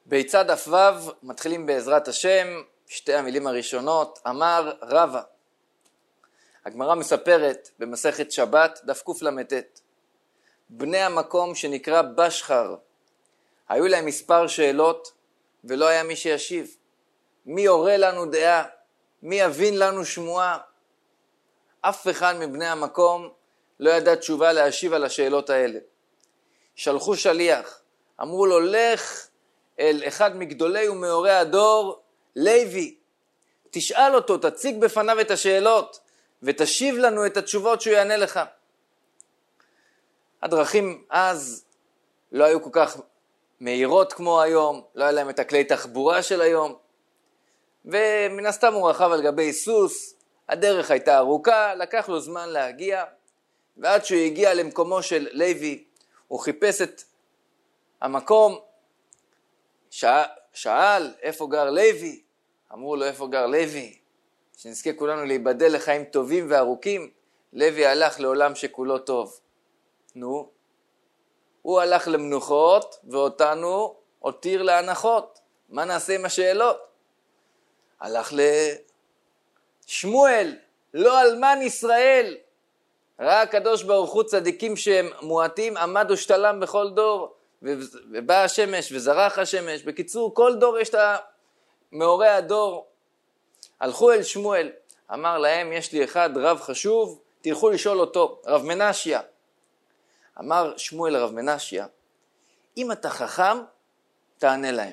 ביצד אף מתחילים בעזרת השם, שתי המילים הראשונות, אמר רבא. הגמרא מספרת במסכת שבת, דף קלט. בני המקום שנקרא בשחר, היו להם מספר שאלות ולא היה מי שישיב. מי יורה לנו דעה? מי יבין לנו שמועה? אף אחד מבני המקום לא ידע תשובה להשיב על השאלות האלה. שלחו שליח, אמרו לו לך אל אחד מגדולי ומאורי הדור, לוי, תשאל אותו, תציג בפניו את השאלות ותשיב לנו את התשובות שהוא יענה לך. הדרכים אז לא היו כל כך מהירות כמו היום, לא היה להם את הכלי תחבורה של היום, ומן הסתם הוא רכב על גבי סוס, הדרך הייתה ארוכה, לקח לו זמן להגיע, ועד שהוא הגיע למקומו של לוי, הוא חיפש את המקום, שאל איפה גר לוי, אמרו לו איפה גר לוי, שנזכה כולנו להיבדל לחיים טובים וארוכים. לוי הלך לעולם שכולו טוב. נו, הוא הלך למנוחות ואותנו הותיר להנחות. מה נעשה עם השאלות? הלך לשמואל, לא אלמן ישראל. ראה הקדוש ברוך הוא צדיקים שהם מועטים, עמד ושתלם בכל דור, ובא השמש וזרח השמש. בקיצור, כל דור יש את מאורי הדור. הלכו אל שמואל, אמר להם, יש לי אחד רב חשוב, תלכו לשאול אותו, רב מנשיה. אמר שמואל לרב מנשיה, אם אתה חכם, תענה להם.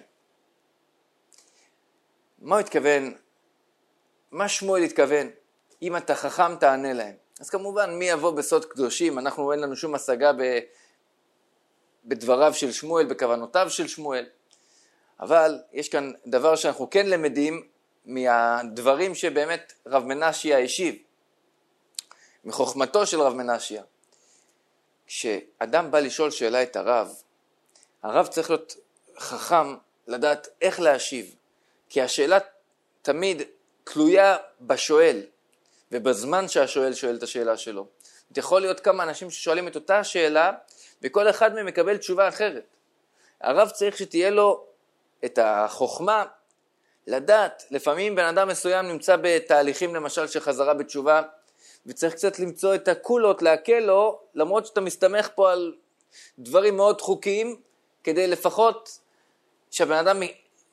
מה הוא התכוון? מה שמואל התכוון? אם אתה חכם, תענה להם. אז כמובן, מי יבוא בסוד קדושים? אנחנו אין לנו שום השגה בדבריו של שמואל, בכוונותיו של שמואל. אבל יש כאן דבר שאנחנו כן למדים מהדברים שבאמת רב מנשיה השיב. מחוכמתו של רב מנשיה. כשאדם בא לשאול שאלה את הרב צריך להיות חכם לדעת איך להשיב. כי השאלה תמיד תלויה בשואל, ובזמן שהשואל שואל את השאלה שלו. יכול להיות כמה אנשים ששואלים את אותה שאלה, וכל אחד מהם מקבל תשובה אחרת. הרב צריך שתהיה לו את החוכמה, לדעת, לפעמים בן אדם מסוים נמצא בתהליכים למשל של חזרה בתשובה, וצריך קצת למצוא את הקולות, להקל לו, למרות שאתה מסתמך פה על דברים מאוד דחוקים, כדי לפחות שהבן אדם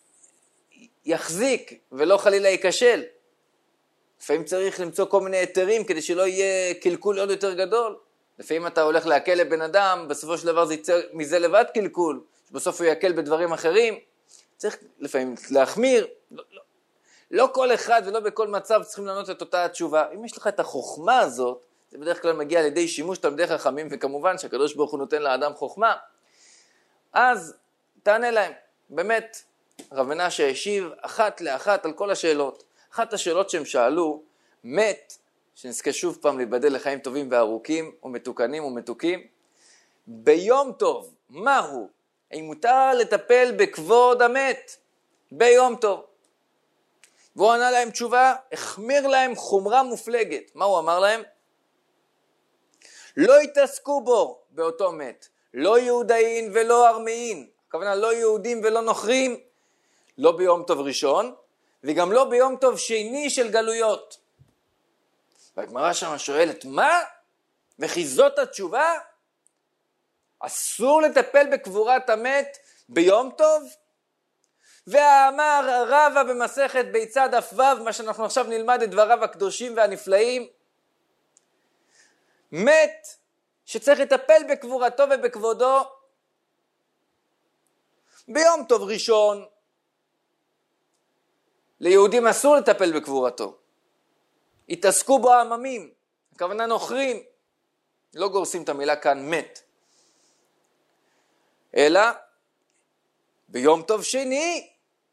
יחזיק ולא חלילה ייכשל. לפעמים צריך למצוא כל מיני היתרים כדי שלא יהיה קלקול עוד יותר גדול. לפעמים אתה הולך להקל לבן אדם, בסופו של דבר זה יצא מזה לבד קלקול, שבסוף הוא יקל בדברים אחרים. צריך לפעמים להחמיר. לא כל אחד ולא בכל מצב צריכים לענות את אותה התשובה. אם יש לך את החוכמה הזאת, זה בדרך כלל מגיע על ידי שימוש תלמידי חכמים, וכמובן שהקדוש ברוך הוא נותן לאדם חוכמה, אז תענה להם. באמת, רב מנשיה השיב אחת לאחת על כל השאלות. אחת השאלות שהם שאלו, מת, שנזכה שוב פעם להיבדל לחיים טובים וארוכים ומתוקנים ומתוקים, ביום טוב, מהו? האם מותר לטפל בכבוד המת ביום טוב? והוא ענה להם תשובה, החמיר להם חומרה מופלגת. מה הוא אמר להם? לא יתעסקו בו באותו מת, לא יהודאין ולא ארמאין, הכוונה לא יהודים ולא נוכרים, לא ביום טוב ראשון, וגם לא ביום טוב שני של גלויות. והגמרא שם שואלת, מה? וכי זאת התשובה? אסור לטפל בקבורת המת ביום טוב? ואמר רבא במסכת ביצד אף, מה שאנחנו עכשיו נלמד את דבריו הקדושים והנפלאים, מת שצריך לטפל בקבורתו ובכבודו ביום טוב ראשון. ליהודים אסור לטפל בקבורתו, התעסקו בו העממים, הכוונה נוכרים, לא גורסים את המילה כאן מת, אלא ביום טוב שני,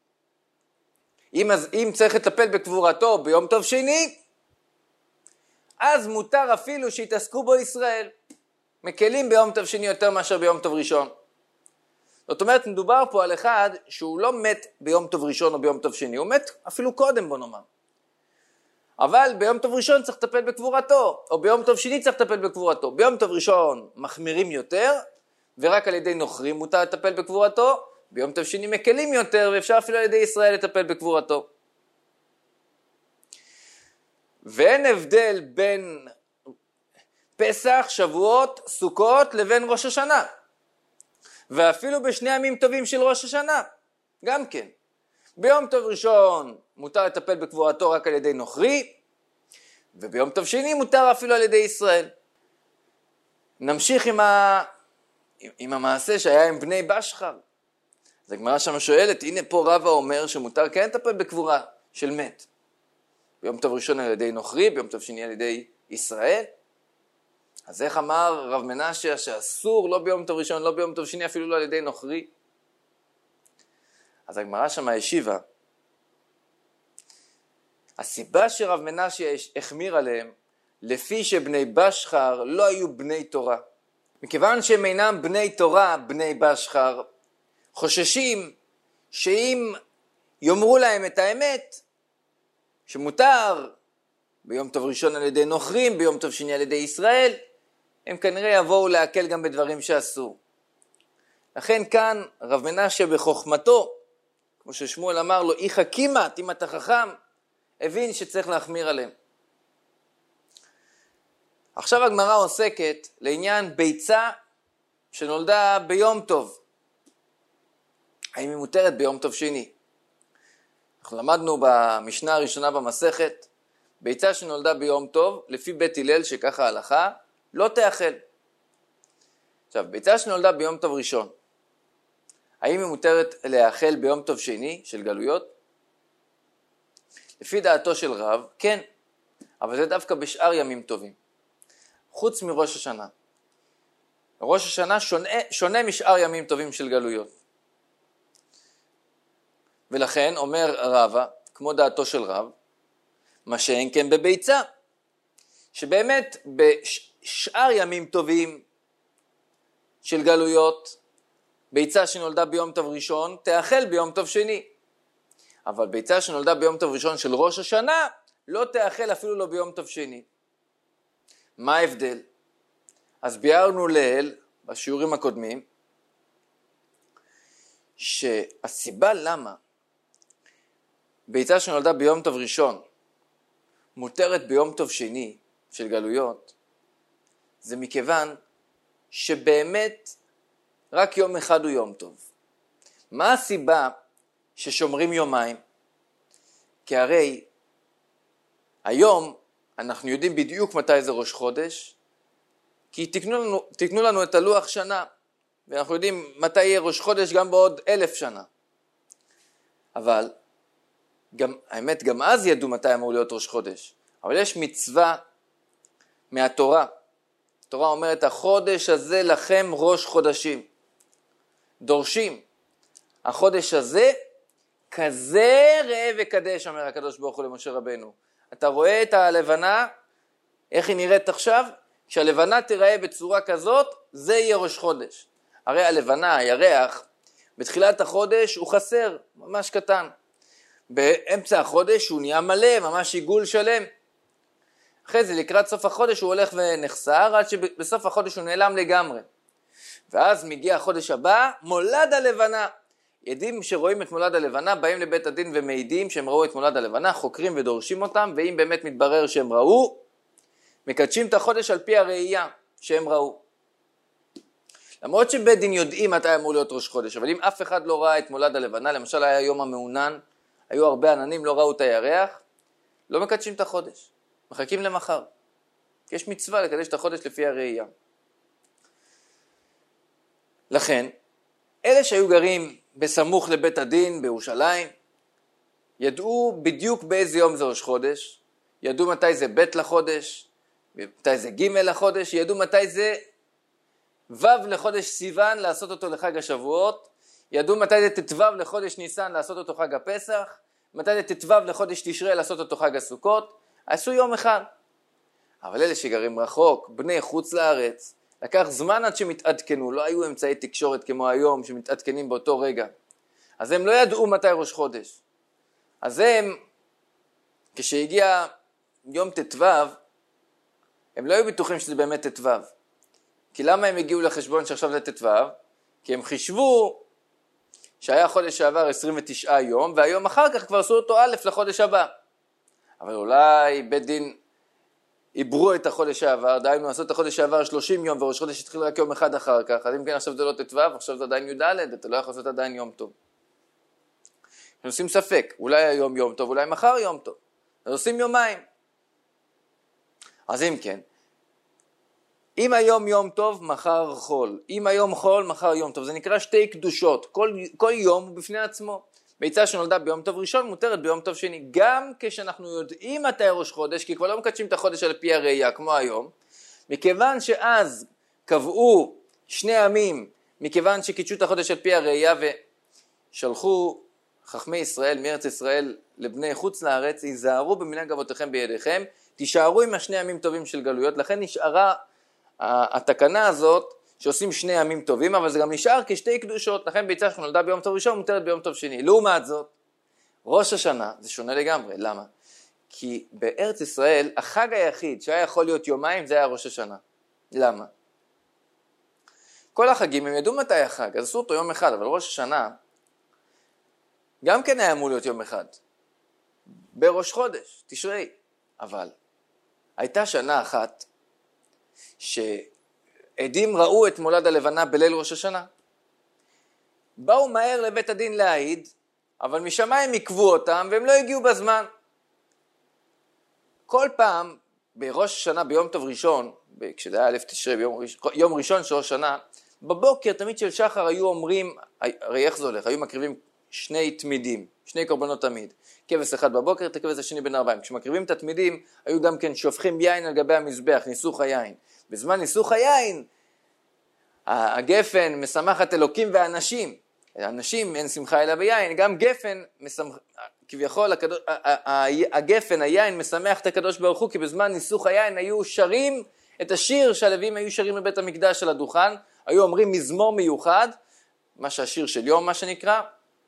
אם צריך לטפל בקבורתו ביום טוב שני, אז מותר אפילו שיתעסקו בו ישראל, מקלים ביום טוב שני יותר מאשר ביום טוב ראשון. זאת אומרת, מדובר פה על אחד שהוא לא מת ביום טוב ראשון או ביום טוב שני, הוא מת אפילו קודם, בוא נאמר. אבל ביום טוב ראשון צריך לטפל בקבורתו, או ביום טוב שני צריך לטפל בקבורתו. ביום טוב ראשון מחמירים יותר, ורק על ידי נוכרים מותר לטפל בקבורתו, ביום טוב שני מקלים יותר, ואפשר אפילו על ידי ישראל לטפל בקבורתו. ואין הבדל בין פסח, שבועות, סוכות לבין ראש השנה. ואפילו בשני ימים טובים של ראש השנה, גם כן. ביום טוב ראשון מותר לטפל בקבורתו רק על ידי נוכרי, וביום טוב שני מותר אפילו על ידי ישראל. נמשיך עם המעשה שהיה עם בני בשחר. אז הגמרא שם שואלת, הנה פה רבא אומר שמותר כן לטפל בקבורה של מת. ביום טוב ראשון על ידי נוכרי, ביום טוב שני על ידי ישראל. אז איך אמר רב מנשה שאסור לא ביום טוב ראשון, לא ביום טוב שני, אפילו לא על ידי נוכרי? אז הגמרא שם השיבה, הסיבה שרב מנשה החמיר עליהם, לפי שבני בשחר לא היו בני תורה. מכיוון שהם אינם בני תורה, בני בשחר, חוששים שאם יאמרו להם את האמת, שמותר ביום טוב ראשון על ידי נוכרים, ביום טוב שני על ידי ישראל, הם כנראה יבואו להקל גם בדברים שאסור. לכן כאן רב מנשה בחוכמתו, כמו ששמואל אמר לו, אי חכימת, אם אתה חכם, הבין שצריך להחמיר עליהם. עכשיו הגמרא עוסקת לעניין ביצה שנולדה ביום טוב. האם היא מותרת ביום טוב שני? אנחנו למדנו במשנה הראשונה במסכת, ביצה שנולדה ביום טוב, לפי בית הלל שככה ההלכה, לא תאכל. עכשיו, ביצה שנולדה ביום טוב ראשון, האם היא מותרת להאכל ביום טוב שני של גלויות? לפי דעתו של רב, כן, אבל זה דווקא בשאר ימים טובים. חוץ מראש השנה. ראש השנה שונה משאר ימים טובים של גלויות. ולכן אומר רבא, כמו דעתו של רב, מה שאין כן בביצה, שבאמת בשאר ימים טובים של גלויות, ביצה שנולדה ביום טוב ראשון, תאכל ביום טוב שני. אבל ביצה שנולדה ביום טוב ראשון של ראש השנה, לא תאכל אפילו לא ביום טוב שני. מה ההבדל? אז ביארנו לעיל, בשיעורים הקודמים, שהסיבה למה ביצה שנולדה ביום טוב ראשון, מותרת ביום טוב שני של גלויות, זה מכיוון שבאמת רק יום אחד הוא יום טוב. מה הסיבה ששומרים יומיים? כי הרי היום אנחנו יודעים בדיוק מתי זה ראש חודש, כי תקנו לנו את הלוח שנה, ואנחנו יודעים מתי יהיה ראש חודש גם בעוד 1000 שנה. אבל האמת גם אז ידעו מתי אמור להיות ראש חודש. אבל יש מצווה מהתורה. התורה אומרת, החודש הזה לכם ראש חודשים. דורשים. החודש הזה כזה ראה וקדש, אומר הקדוש ברוך הוא למשה רבנו. אתה רואה את הלבנה, איך היא נראית עכשיו? כשהלבנה תיראה בצורה כזאת, זה יהיה ראש חודש. הרי הלבנה, הירח, בתחילת החודש הוא חסר, ממש קטן. באמצע החודש הוא נהיה מלא, ממש עיגול שלם. אחרי זה לקראת סוף החודש הוא הולך ונחסר, עד שבסוף החודש הוא נעלם לגמרי. ואז מגיע החודש הבא, מולד הלבנה. עדים שרואים את מולד הלבנה, באים לבית הדין ומעידים שהם ראו את מולד הלבנה, חוקרים ודורשים אותם, ואם באמת מתברר שהם ראו, מקדשים את החודש על פי הראייה שהם ראו. למרות שבית דין יודעים מתי אמור להיות ראש חודש, אבל אם אף אחד לא ראה את מולד הלבנה, למשל היה יום המעונן, היו הרבה עננים, לא ראו את הירח, לא מקדשים את החודש, מחכים למחר. יש מצווה לקדש את החודש לפי הראייה. לכן, אלה שהיו גרים בסמוך לבית הדין בירושלים, ידעו בדיוק באיזה יום זה ראש חודש, ידעו מתי זה ב' לחודש, מתי זה ג' לחודש, ידעו מתי זה ו' לחודש סיוון לעשות אותו לחג השבועות, ידעו מתי זה ט"ו לחודש ניסן לעשות אותו חג הפסח, מתי זה ט"ו לחודש תשרי לעשות אותו חג הסוכות, עשו יום אחד. אבל אלה שגרים רחוק, בני חוץ לארץ, לקח זמן עד שמתעדכנו, לא היו אמצעי תקשורת כמו היום שמתעדכנים באותו רגע. אז הם לא ידעו מתי ראש חודש. אז הם, כשהגיע יום ט"ו, הם לא היו בטוחים שזה באמת ט"ו. כי למה הם הגיעו לחשבון שעכשיו זה ט"ו? כי הם חישבו שהיה חודש שעבר 29 יום, והיום אחר כך כבר עשו אותו א' לחודש הבא. אבל אולי בית דין עברו את החודש שעבר, דהיינו עשו את החודש שעבר 30 יום, וראש חודש התחיל רק יום אחד אחר כך, אז אם כן עכשיו זה לא ט"ו, עכשיו זה עדיין י"ד, אתה לא יכול לעשות עדיין יום טוב. אנחנו עושים ספק, אולי היום יום טוב, אולי מחר יום טוב. אז עושים יומיים. אז אם כן, אם היום יום טוב, מחר חול. אם היום חול, מחר יום טוב. זה נקרא שתי קדושות. כל יום הוא בפני עצמו. ביצה שנולדה ביום טוב ראשון מותרת ביום טוב שני. גם כשאנחנו יודעים מתי ראש חודש, כי כבר לא מקדשים את החודש על פי הראייה, כמו היום, מכיוון שאז קבעו שני ימים, מכיוון שקידשו את החודש על פי הראייה ושלחו חכמי ישראל מארץ ישראל לבני חוץ לארץ, ייזהרו במנהג אבותיכם בידיכם, תישארו עם השני ימים טובים של גלויות, לכן נשארה התקנה הזאת שעושים שני ימים טובים, אבל זה גם נשאר כשתי קדושות, לכן ביצה שנולדה ביום טוב ראשון מותרת ביום טוב שני. לעומת זאת, ראש השנה זה שונה לגמרי, למה? כי בארץ ישראל החג היחיד שהיה יכול להיות יומיים זה היה ראש השנה. למה? כל החגים הם ידעו מתי החג, אז עשו אותו יום אחד, אבל ראש השנה גם כן היה אמור להיות יום אחד, בראש חודש, תשרי. אבל הייתה שנה אחת שעדים ראו את מולד הלבנה בליל ראש השנה. באו מהר לבית הדין להעיד, אבל משמיים עקבו אותם והם לא הגיעו בזמן. כל פעם בראש השנה ביום טוב ראשון, כשזה היה א' תשרי ביום ראשון של ראש השנה, בבוקר תמיד של שחר היו אומרים, הרי איך זה הולך, היו מקריבים שני תמידים, שני קורבנות תמיד, כבש אחד בבוקר, את הכבש השני בין 40. כשמקריבים את התמידים, היו גם כן שופכים יין על גבי המזבח, ניסוך היין. בזמן ניסוך היין, הגפן משמחת אלוקים ואנשים. האנשים אין שמחה אלא ביין, גם גפן, כביכול הגפן, היין משמח את הקדוש ברוך הוא, כי בזמן ניסוך היין היו שרים את השיר שהלווים היו שרים בבית המקדש של הדוכן, היו אומרים מזמור מיוחד, מה שהשיר של יום מה שנקרא,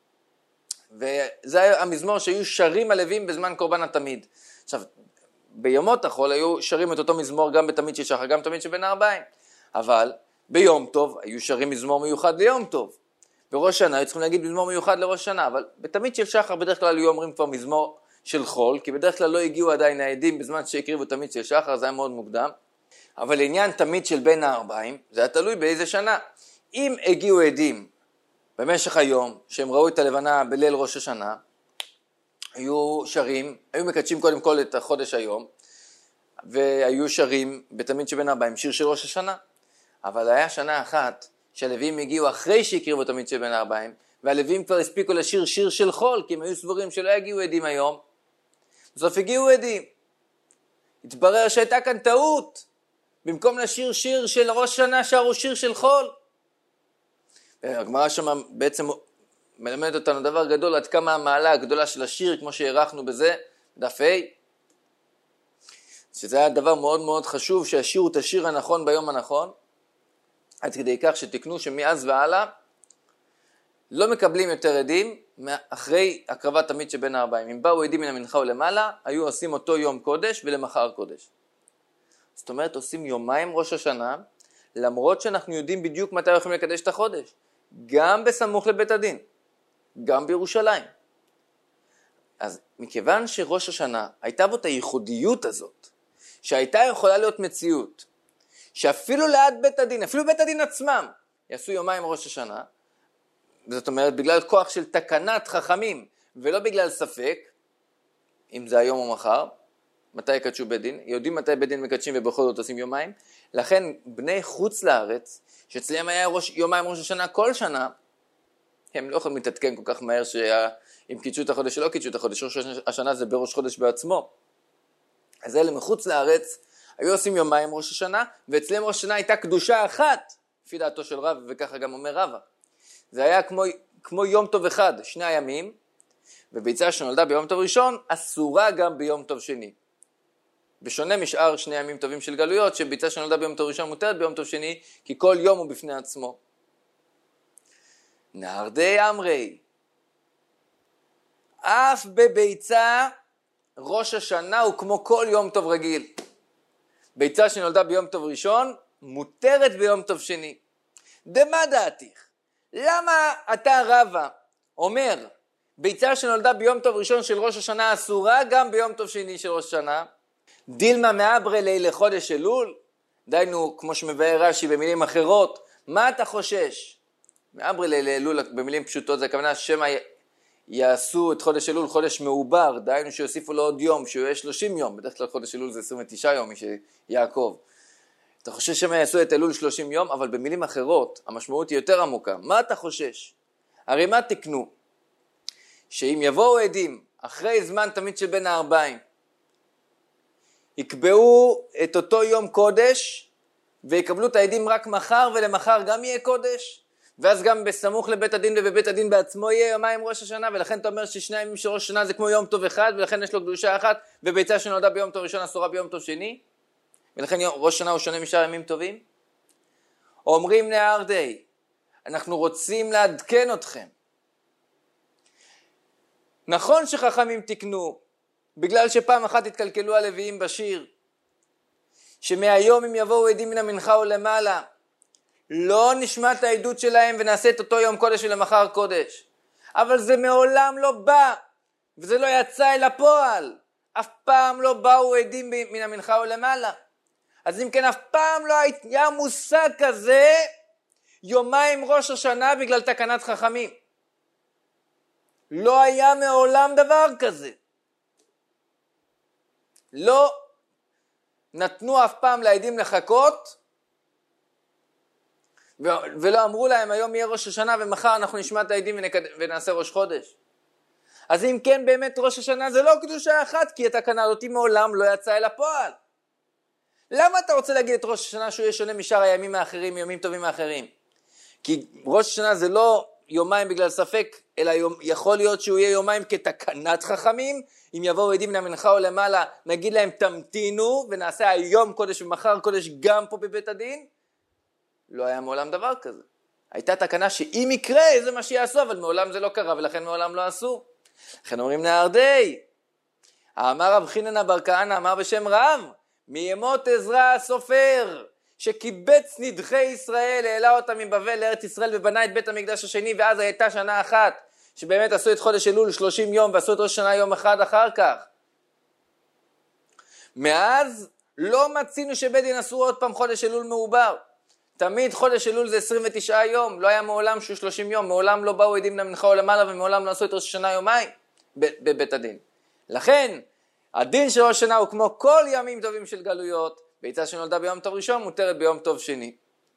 וזה היה המזמור שהיו שרים הלווים בזמן קורבן התמיד. עכשיו, ביומות החול היו שרים את אותו מזמור גם בתמיד של שחר, גם תמיד שבין 40. אבל ביום טוב היו שרים מזמור מיוחד ליום טוב. בראש שנה היו צריכים להגיד מזמור מיוחד לראש שנה, אבל בתמיד של שחר בדרך כלל היו אומרים כבר מזמור של חול, כי בדרך כלל לא הגיעו עדיין העדים בזמן שהקריבו תמיד של שחר, זה היה מאוד מוקדם. אבל לעניין תמיד של בין 40, זה היה תלוי באיזה שנה. אם הגיעו עדים במשך היום, שהם ראו את הלבנה בליל ראש השנה, היו שרים, היו מקדשים קודם כל את החודש היום, והיו שרים בתמיד שבין 40, שיר של ראש השנה. אבל היה שנה אחת שהלווים הגיעו אחרי שהקריבו תמיד שבין 40, והלווים כבר הספיקו לשיר שיר של חול, כי הם היו סבורים שלא יגיעו עדים היום. בסוף הגיעו עדים. התברר שהייתה כאן טעות, במקום לשיר שיר של ראש שנה שרו שיר של חול. והגמרא שם בעצם מלמד אותנו דבר גדול, עד כמה המעלה הגדולה של השיר, כמו שהערכנו בזה, דף ה', שזה היה דבר מאוד מאוד חשוב, שהשירו את השיר הנכון ביום הנכון, עד כדי כך שתקנו שמאז והלאה, לא מקבלים יותר עדים, אחרי הקרבת תמיד שבין 40. אם באו עדים מן המנחה ולמעלה, היו עושים אותו יום קודש ולמחר קודש. זאת אומרת, עושים יומיים ראש השנה, למרות שאנחנו יודעים בדיוק מתי הולכים לקדש את החודש. גם בסמוך לבית הדין, גם בירושלים. אז מכיוון שראש השנה הייתה בו את הייחודיות הזאת, שהייתה יכולה להיות מציאות, שאפילו ליד בית הדין, אפילו בית הדין עצמם, יעשו יומיים ראש השנה, זאת אומרת, בגלל כוח של תקנת חכמים, ולא בגלל ספק, אם זה היום או מחר, מתי יקדשו בית דין, יודעים מתי בית דין מקדשים ובכל זאת עושים יומיים, לכן בני חוץ לארץ, שאצלם היה יומיים ראש השנה כל שנה, הם לא יכולים להתעדכן כל כך מהר אם קידשו את החודש או לא קידשו את החודש, ראש השנה זה בראש חודש בעצמו. אז אלה מחוץ לארץ, היו עושים יומיים ראש השנה, ואצלם ראש השנה הייתה קדושה אחת, לפי דעתו של רב, וככה גם אומר רבא. זה היה כמו יום טוב אחד, שני הימים, וביצה שנולדה ביום טוב ראשון, אסורה גם ביום טוב שני. בשונה משאר שני ימים טובים של גלויות, שביצה שנולדה ביום טוב ראשון מותרת ביום טוב שני, כי כל יום הוא בפני עצמו. נהרדי אמרי, אף בביצה ראש השנה הוא כמו כל יום טוב רגיל. ביצה שנולדה ביום טוב ראשון, מותרת ביום טוב שני. דמה דעתיך, למה אתה רבה אומר, ביצה שנולדה ביום טוב ראשון של ראש השנה אסורה גם ביום טוב שני של ראש השנה. דילמה מעברה לילה לחודש אלול, דיינו כמו שמבאר רש"י במילים אחרות, מה אתה חושש? מעברה לילה אלול במילים פשוטות זה הכוונה שמה יעשו את חודש אלול חודש מעובר, דיינו שיוסיפו לו עוד יום, שהוא יהיה 30 יום, בדרך כלל חודש אלול זה 29 יום, מי שיעקב. אתה חושש שמה יעשו את אלול 30 יום, אבל במילים אחרות המשמעות היא יותר עמוקה. מה אתה חושש? הרי מה תקנו? שאם יבואו עדים אחרי זמן תמיד שבין הארבעים, יקבעו את אותו יום קודש, ויקבלו את העדים רק מחר, ולמחר גם יהיה קודש, ואז גם בסמוך לבית הדין ובבית הדין בעצמו יהיה יומיים ראש השנה, ולכן אתה אומר ששני הימים של ראש השנה זה כמו יום טוב אחד, ולכן יש לו קדושה אחת, וביצה שנולדה ביום טוב ראשון אסורה ביום טוב שני, ולכן ראש השנה הוא שונה משאר ימים טובים. אומרים נהרדי, אנחנו רוצים לעדכן אתכם. נכון שחכמים תקנו, בגלל שפעם אחת התקלקלו הלוויים בשיר, שמהיום אם יבואו עדים מן המנחה ולמעלה, לא נשמע את העדות שלהם ונעשה את אותו יום קודש ולמחר קודש. אבל זה מעולם לא בא, וזה לא יצא אל הפועל. אף פעם לא באו עדים מן המנחה ולמעלה. אז אם כן, אף פעם לא היה מושג כזה, יומיים ראש השנה בגלל תקנת חכמים. לא היה מעולם דבר כזה. לא נתנו אף פעם לעדים לחכות, ולא אמרו להם היום יהיה ראש השנה ומחר אנחנו נשמע את העדים ונעשה ראש חודש. אז אם כן באמת ראש השנה זה לא קדושה אחת, כי התקנה הזאת מעולם לא יצאה אל הפועל. למה אתה רוצה להגיד את ראש השנה שהוא יהיה שונה משאר הימים האחרים, ימים טובים האחרים? כי ראש השנה זה לא יומיים בגלל ספק, אלא יכול להיות שהוא יהיה יומיים כתקנת חכמים. אם יבואו עדים מן המנחה או למעלה, נגיד להם תמתינו ונעשה היום קודש ומחר קודש גם פה בבית הדין. לא היה מעולם דבר כזה. הייתה תקנה שאם יקרה זה מה שיעשו, אבל מעולם זה לא קרה ולכן מעולם לא עשו. לכן אומרים נהרדי, אמר רב חיננה בר כהנא אמר בשם רב, מימות עזרא הסופר, שקיבץ נדחי ישראל, העלה אותם מבבל לארץ ישראל ובנה את בית המקדש השני, ואז הייתה שנה אחת, שבאמת עשו את חודש אלול 30 יום, ועשו את ראש שנה יום אחד אחר כך. מאז לא מצינו שבית דין עשו עוד פעם חודש אלול מעובר. תמיד חודש אלול זה 29 יום, לא היה מעולם שהוא 30 יום, מעולם לא באו עדים למנחה או למעלה, ומעולם לא עשו את ראש שנה יומיים בבית הדין. לכן, הדין של ראש שנה הוא כמו כל ימים טובים של גלויות, ביצה שנולדה ביום טוב ראשון מותרת ביום טוב שני.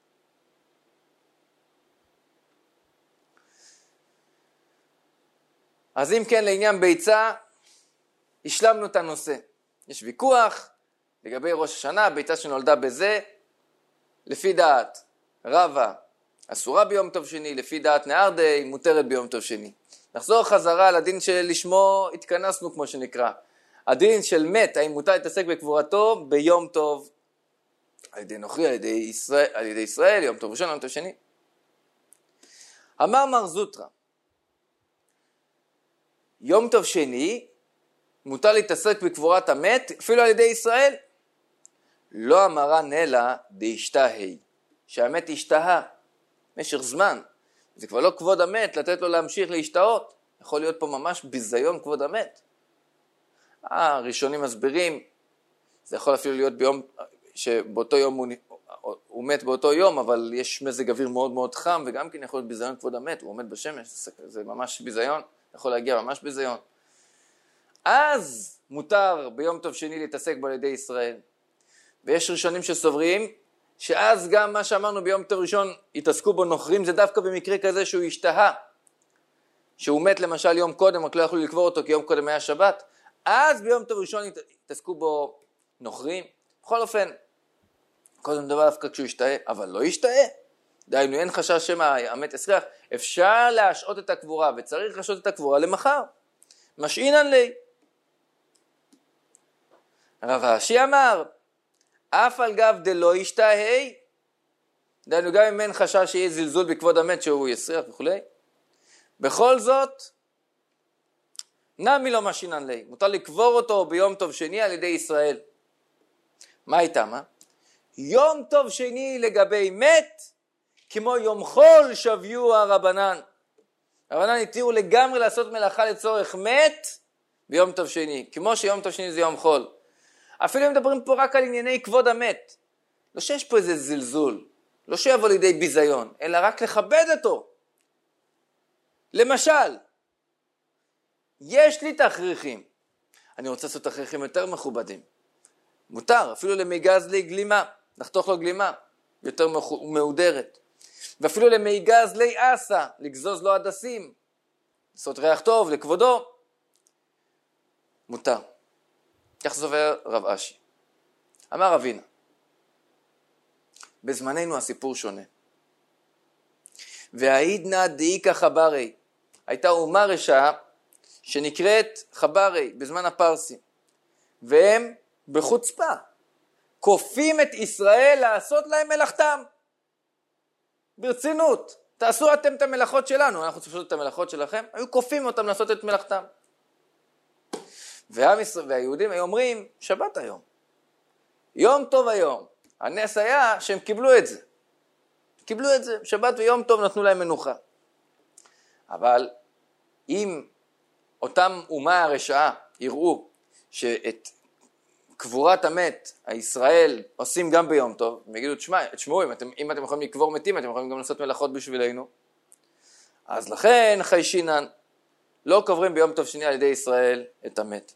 אז אם כן, לעניין ביצה, השלמנו את הנושא. יש ויכוח לגבי ראש השנה, ביצה שנולדה בזה, לפי דעת רבא, אסורה ביום טוב שני, לפי דעת נהרדי, מותרת ביום טוב שני. נחזור חזרה לדין שלשמו התכנסנו כמו שנקרא. הדין של מת, האם מותר להתעסק בקבורתו ביום טוב, על ידי נוכרי, על ידי ישראל, יום טוב ראשון, יום טוב שני. אמר מר זוטרא, יום טוב שני, מותר להתעסק בקבורת המת, אפילו על ידי ישראל. לא אמרן אלא דהשתהי, שהמת השתהה משך זמן. זה כבר לא כבוד המת לתת לו להמשיך להשתהות. יכול להיות פה ממש ביזיון כבוד המת. הראשונים מסבירים, זה יכול אפילו להיות ביום, שבאותו יום הוא מת באותו יום, אבל יש מזג אוויר מאוד מאוד חם, וגם כן יכול להיות ביזיון כבוד המת, הוא עומד בשמש, זה ממש ביזיון, יכול להגיע ממש ביזיון. אז מותר ביום טוב שני להתעסק בו על ידי ישראל. ויש ראשונים שסוברים, שאז גם מה שאמרנו ביום טוב ראשון, התעסקו בו נוכרים, זה דווקא במקרה כזה שהוא השתהה. שהוא מת למשל יום קודם, רק לא יכלו לקבור אותו כי יום קודם היה שבת, אז ביום טוב ראשון התעסקו בו נוכרים. בכל אופן, קודם דבר דווקא כשהוא ישתהה, אבל לא ישתהה. דיינו, אין חשש שמא המת יסריח, אפשר להשעות את הקבורה, וצריך להשעות את הקבורה למחר. משעינן לי. רב האשי אמר, אף על גב דלא ישתהה, דיינו, גם אם אין חשש שיהיה זלזול בכבוד המת שהוא יסריח וכו'. בכל זאת, נמי לא משעינן לי, מותר לקבור אותו ביום טוב שני על ידי ישראל. מה איתם, יום טוב שני לגבי מת, כמו יום חול שביו הרבנן. רבנן התירו לגמרי לעשות מלאכה לצורך מת ביום טוב שני, כמו שיום טוב שני זה יום חול. אפילו אם מדברים פה רק על ענייני כבוד המת, לא שיש פה איזה זלזול, לא שיבוא לידי ביזיון, אלא רק לכבד אותו. למשל, יש לי תכריכים, אני רוצה לעשות תכריכים יותר מכובדים. מותר, אפילו למיגז לי גלימה, נחתוך לו גלימה, יותר מהודרת. ואפילו למיגז לי אסה, לגזוז לו הדסים, לעשות ריח טוב לכבודו, מותר. כך סובר רב אשי. אמר רבינה, בזמננו הסיפור שונה. והעידנא דאיכא חברי, הייתה אומה רשעה שנקראת חברי בזמן הפרסים, והם בחוצפה כופים את ישראל לעשות להם מלאכתם. ברצינות, תעשו אתם את המלאכות שלנו, אנחנו צריכים לעשות את המלאכות שלכם. היו כופים אותם לעשות את מלאכתם. והיהודים היו אומרים, שבת היום, יום טוב היום. הנס היה שהם קיבלו את זה. קיבלו את זה, שבת ויום טוב נתנו להם מנוחה. אבל אם אותם אומה הרשעה יראו שאת קבורת המת הישראל עושים גם ביום טוב, הם יגידו, תשמעו, אם אתם יכולים לקבור מתים, אתם יכולים גם לעשות מלאכות בשבילנו. אז לכן חיישינן, לא קוברים ביום טוב שני על ידי ישראל את המת.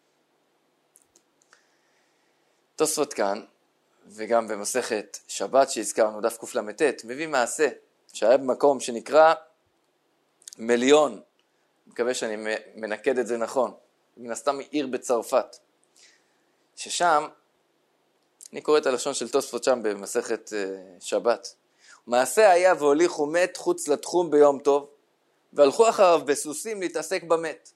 תוספות כאן, וגם במסכת שבת שהזכרנו, דף קל"ט, מביא מעשה שהיה במקום שנקרא מיליון, מקווה שאני מנקד את זה נכון, מן הסתם עיר בצרפת, ששם, אני קורא את הלשון של תוספות שם במסכת שבת, מעשה היה והוליכו מת חוץ לתחום ביום טוב, והלכו אחריו בסוסים להתעסק במת.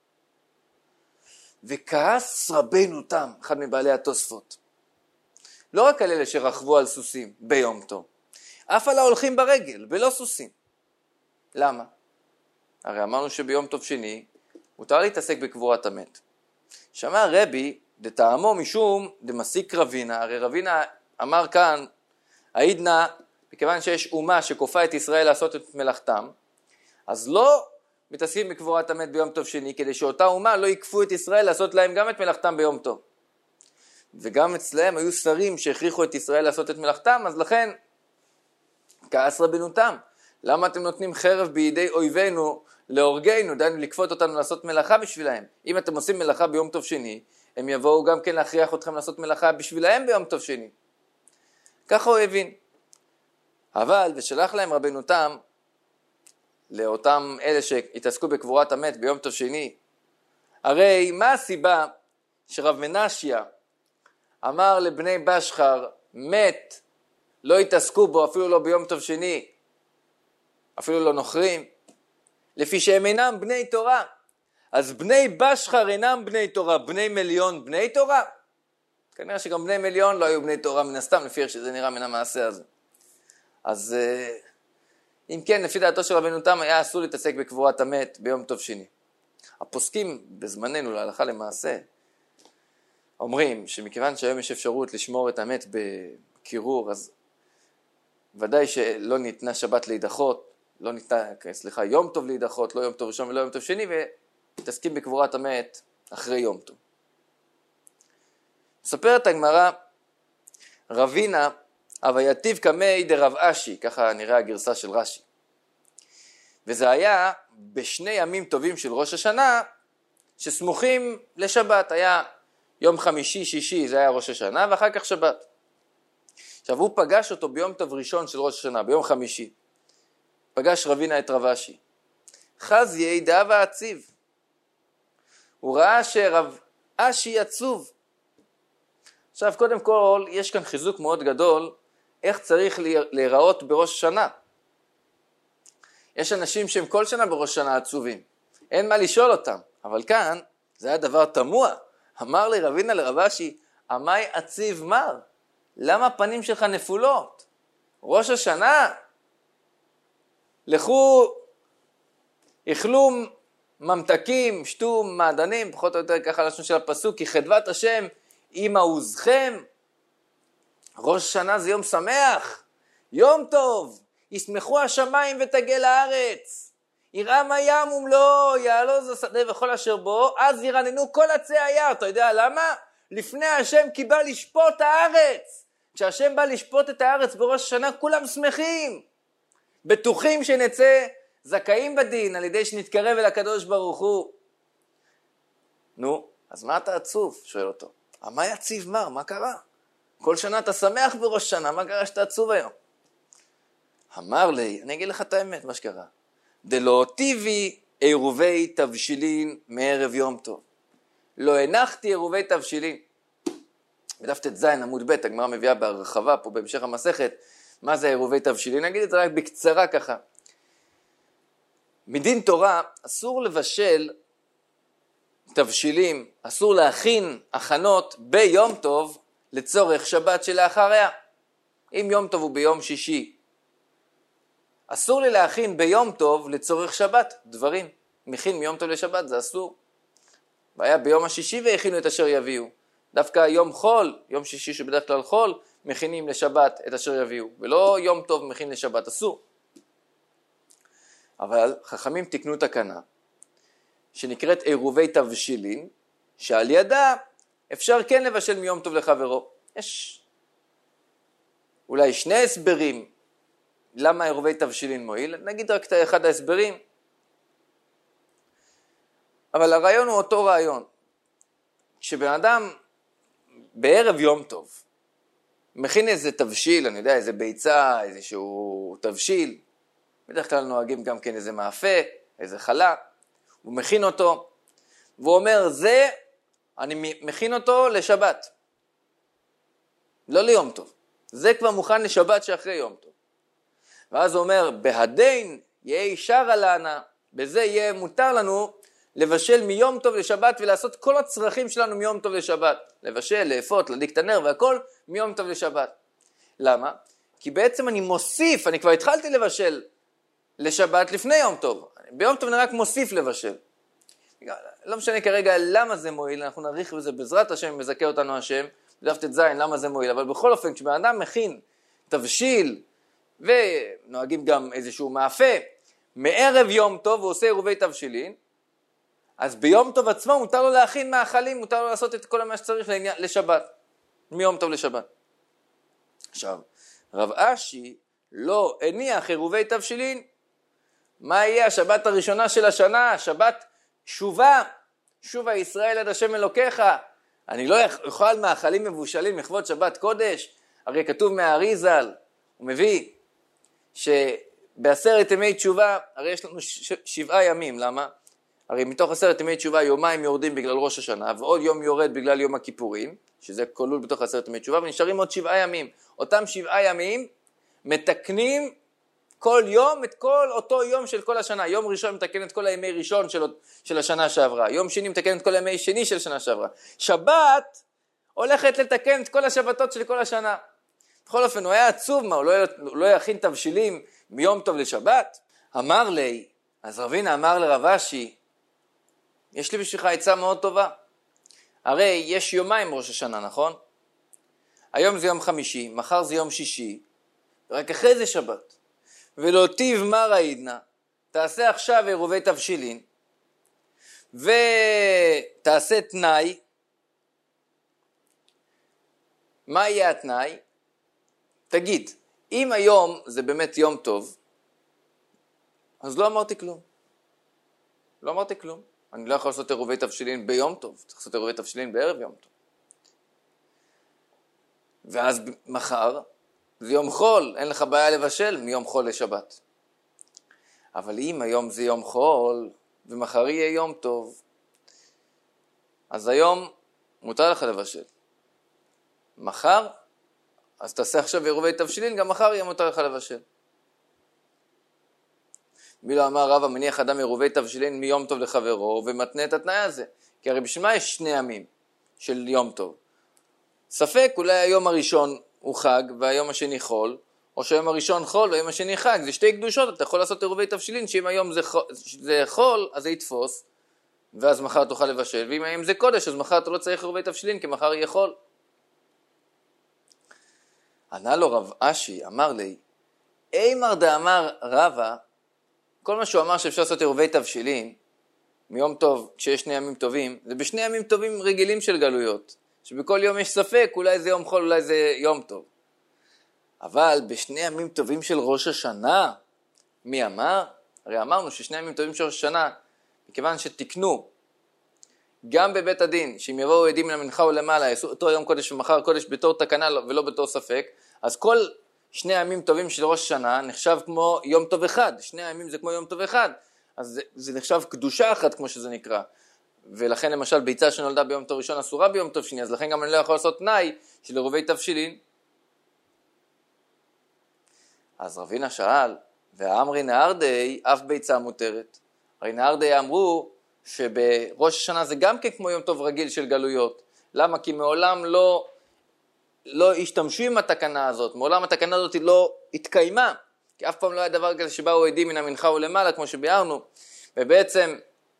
וכעס רבנו תם, אחד מבעלי התוספות, לא רק על אלה שרכבו על סוסים ביום טוב, אף על ההולכים ברגל, בלא סוסים. למה? הרי אמרנו שביום טוב שני, מותר להתעסק בקבורת המת. שמע רבי, דטעמו משום דמסיק רבינה, הרי רבינה אמר כאן, העידנא, מכיוון שיש אומה שכופה את ישראל לעשות את מלאכתם, אז לא מתעסקים בקבורת המת ביום טוב שני, כדי שאותה אומה לא יקפו את ישראל לעשות להם גם את מלאכתם ביום טוב. וגם אצלהם היו שרים שהכריחו את ישראל לעשות את מלאכתם, אז לכן כעס רבנו תם. למה אתם נותנים חרב בידי אויבינו להורגנו, דיינו לקפות אותנו לעשות מלאכה בשבילהם? אם אתם עושים מלאכה ביום טוב שני, הם יבואו גם כן להכריח אתכם לעשות מלאכה בשבילהם ביום טוב שני. ככה הוא הבין. אבל ושלח להם רבנו תם, לאותם אלה שהתעסקו בקבורת המת ביום טוב שני, הרי מה הסיבה שרב מנשיה אמר לבני בשחר, מת, לא התעסקו בו אפילו לא ביום טוב שני, אפילו לא נוכרים, לפי שהם אינם בני תורה. אז בני בשחר אינם בני תורה, בני מיליון בני תורה? כנראה שגם בני מיליון לא היו בני תורה מן הסתם, לפי איך שזה נראה מן המעשה הזה. אז אם כן, לפי דעתו של רבנו תם, היה אסור להתעסק בקבורת המת ביום טוב שני. הפוסקים בזמננו להלכה למעשה, אומרים שמכיוון שהיום יש אפשרות לשמור את המת בקירור, אז ודאי שלא ניתנה שבת להידחות, לא ניתנה, יום טוב להידחות, לא יום טוב ראשון ולא יום טוב שני, ותעסקים בקבורת המת אחרי יום טוב. מספרת הגמרא, רבינה, הווייתיו כמי דרב אשי, ככה נראה הגרסה של רש"י. וזה היה בשני ימים טובים של ראש השנה, שסמוכים לשבת, היה יום חמישי, שישי, זה היה ראש השנה, ואחר כך שבת. עכשיו הוא פגש אותו ביום טוב ראשון של ראש השנה, ביום חמישי. פגש רבינה את רב אשי. חז ידע ועציב. הוא ראה שרב אשי עצוב. עכשיו קודם כל, יש כאן חיזוק מאוד גדול, איך צריך להיראות בראש השנה. יש אנשים שהם כל שנה בראש השנה עצובים. אין מה לשאול אותם. אבל כאן, זה היה דבר תמוה. אמר לי רבינה לרב אשי, עמי עציב מר? למה הפנים שלך נפולות? ראש השנה? לכו, יאכלו ממתקים, שתו מעדנים, פחות או יותר ככה לשון של הפסוק, כי חדבת השם עם עוזכם. ראש השנה זה יום שמח, יום טוב, ישמחו השמיים ותגל הארץ, יראה מה ים ומלוא, יעלוז השדה וכל אשר בו, אז ירננו כל עצי היער. אתה יודע למה? לפני השם כי בא לשפוט הארץ. כשהשם בא לשפוט את הארץ בראש השנה, כולם שמחים. בטוחים שנצא זכאים בדין, על ידי שנתקרב אל הקדוש ברוך הוא. נו, אז מה אתה עצוב? שואל אותו. מה יציב מר? מה קרה? כל שנה אתה שמח בראש שנה, מה קרה שאתה עצוב היום? אמר לי, אני אגיד לך את האמת, מה שקרה. דלא טיבי עירובי תבשילין מערב יום טוב. לא הנחתי עירובי תבשילין. בדף ט"ז עמוד ב', הגמרא מביאה בהרחבה פה בהמשך המסכת, מה זה עירובי תבשילין? נגיד את זה רק בקצרה ככה. מדין תורה אסור לבשל תבשילים, אסור להכין הכנות ביום טוב לצורך שבת שלאחריה. אם יום טוב הוא ביום שישי, אסור לי להכין ביום טוב לצורך שבת דברים. מכין מיום טוב לשבת, זה אסור. והיה ביום השישי והכינו את אשר יביאו. דווקא יום חול, יום שישי שבדרך כלל חול, מכינים לשבת את אשר יביאו. ולא יום טוב מכין לשבת, אסור. אבל חכמים תקנו תקנה, שנקראת עירובי תבשילין, שעל ידה אפשר כן לבשל מיום טוב לחברו. יש אולי שני הסברים למה עירובי תבשילין מועיל, נגיד רק את אחד ההסברים. אבל הרעיון הוא אותו רעיון. כשבן אדם בערב יום טוב מכין איזה תבשיל, אני יודע, איזה ביצה, איזשהו תבשיל, בדרך כלל נוהגים גם כן איזה מאפה, איזה חלה, הוא מכין אותו, והוא אומר, זה, אני מכין אותו לשבת, לא ליום טוב, זה כבר מוכן לשבת שאחרי יום טוב. ואז הוא אומר, בהדין יהיה שרה לנה, בזה יהיה מותר לנו לבשל מיום טוב לשבת ולעשות כל הצרכים שלנו מיום טוב לשבת. לבשל, לאפות, להדליק את הנר והכל מיום טוב לשבת. למה? כי בעצם אני מוסיף, אני כבר התחלתי לבשל לשבת לפני יום טוב. ביום טוב אני רק מוסיף לבשל. לא משנה כרגע למה זה מועיל, אנחנו נעריך בזה בעזרת השם, מזכה אותנו השם, בדף ט"ז למה זה מועיל. אבל בכל אופן, כשבן אדם מכין תבשיל, ונוהגים גם איזשהו מאפה, מערב יום טוב הוא עושה עירובי תבשילין, אז ביום טוב עצמו מותר לו להכין מאכלים, מותר לו לעשות את כל מה שצריך לשבת, מיום טוב לשבת. עכשיו, רב אשי לא הניח עירובי תבשילין. מה יהיה השבת הראשונה של השנה? שבת שובה, שובה ישראל עד השם אלוקיך. אני לא אוכל מאכלים מבושלים לכבוד שבת קודש. הרי כתוב מהאריזל, הוא מביא שבעשרת ימי תשובה, הרי יש לנו 7 ימים, למה? הרי מתוך 10 ימי תשובה יומיים יורדים בגלל ראש השנה, ועוד יום יורד בגלל יום הכיפורים, שזה כלול בתוך 10 ימי תשובה, ונשארים עוד 7 ימים. אותם 7 ימים מתקנים כל יום את כל אותו יום של כל השנה. יום ראשון מתקן את כל הימי ראשון של השנה שעברה, יום שני מתקן את כל הימי שני של שנה שעברה. שבת הולכת לתקן את כל השבתות של כל השנה. בכל אופן, הוא היה עצוב, מה? הוא לא יכין תבשילים מיום טוב לשבת? אמר לי, אז רבינה אמר לרב אשי, יש לי בשבילך עצה מאוד טובה. הרי יש יומיים ראש השנה, נכון? היום זה יום חמישי, מחר זה יום שישי, ורק אחרי זה שבת. ולא טיב מה ראידנה, תעשה עכשיו עירובי תבשילין, ותעשה תנאי. מה יהיה התנאי? תגיד, אם היום זה באמת יום טוב, אז לא אמרתי כלום. לא אמרתי כלום. אני לא יכול לעשות עירובי תבשילין ביום טוב, צריך לעשות עירובי תבשילין בערב יום טוב. ואז מחר זה יום חול, אין לך בעיה לבשל מיום חול לשבת. אבל אם היום זה יום חול ומחר יהיה יום טוב, אז היום מותר לך לבשל. מחר, אז תעשה עכשיו עירובי תבשילין, גם מחר יהיה מותר לך לבשל. מי לא אמר רב המניח אדם עירובי תבשילין מיום טוב לחברו ומתנה את התנאי הזה? כי הרי בשביל מה יש 2 ימים של יום טוב? ספק, אולי היום הראשון הוא חג והיום השני חול, או שהיום הראשון חול והיום השני חג, זה 2 קדושות, אתה יכול לעשות עירובי תבשילין, שאם היום זה חול, אז זה יתפוס, ואז מחר תוכל לבשל, ואם היום זה קודש, אז מחר אתה לא צריך עירובי תבשילין, כי מחר יהיה חול. ענה לו רב אשי, אמר לי, אימר דאמר רבא, כל מה שהוא אמר שאפשר לעשות עירובי תבשילין, מיום טוב, כשיש 2 ימים טובים, זה ב2 ימים טובים רגילים של גלויות, שבכל יום יש ספק, אולי זה יום חול, אולי זה יום טוב. אבל ב2 ימים טובים של ראש השנה, מי אמר? הרי אמרנו ש2 ימים טובים של ראש השנה, מכיוון שתקנו, גם בבית הדין, שאם יבואו עדים למנחה ולמעלה, יעשו אותו יום קודש ומחר קודש בתור תקנה ולא בתור ספק, אז כל 2 ימים טובים של ראש השנה נחשב כמו יום טוב אחד, 2 ימים זה כמו יום טוב אחד, אז זה נחשב קדושה אחת כמו שזה נקרא, ולכן למשל ביצה שנולדה ביום טוב ראשון אסורה ביום טוב שני, אז לכן גם אני לא יכול לעשות תנאי של עירובי תבשילין. אז רבינה שאל, והאמרי נהרדי אף ביצה מותרת. הרי נהרדי אמרו שבראש השנה זה גם כן כמו יום טוב רגיל של גלויות. למה? כי מעולם לא השתמשו עם התקנה הזאת, מעולם התקנה הזאת לא התקיימה, כי אף פעם לא היה דבר כזה שבאו עדים מן המנחה ולמעלה, כמו שביארנו, ובעצם